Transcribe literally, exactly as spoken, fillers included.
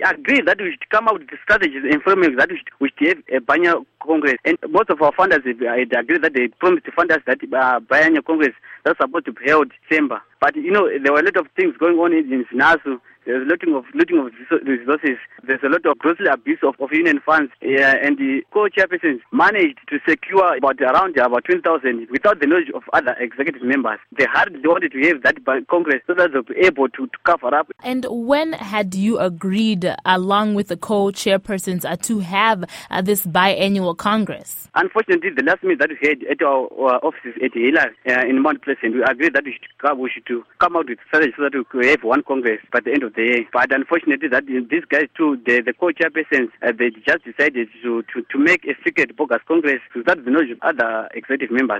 agreed that we should come out with strategies and frameworks that we should, we should have a biennial Congress. And most of our funders had agreed that they promised to fund us that uh, biennial Congress that's supposed to be held December. But, you know, there were a lot of things going on in, in SINASU. There's a lot of looting of resources. There's a lot of grossly abuse of, of union funds. Uh, and the co-chairpersons managed to secure about around about twenty thousand without the knowledge of other executive members. They hardly wanted to have that by Congress so that they were able to, to cover up. And when had you agreed, along with the co-chairpersons, uh, to have uh, this biannual Congress? Unfortunately, the last meeting that we had at our, our offices at Hila uh, in Mount Pleasant, we agreed that we should come, we should to come out with strategy so that we could have one Congress by the end of the year. But unfortunately, that these guys too, the, the co-chairpersons, uh, they just decided to, to, to make a secret bogus Congress without the knowledge of other executive members.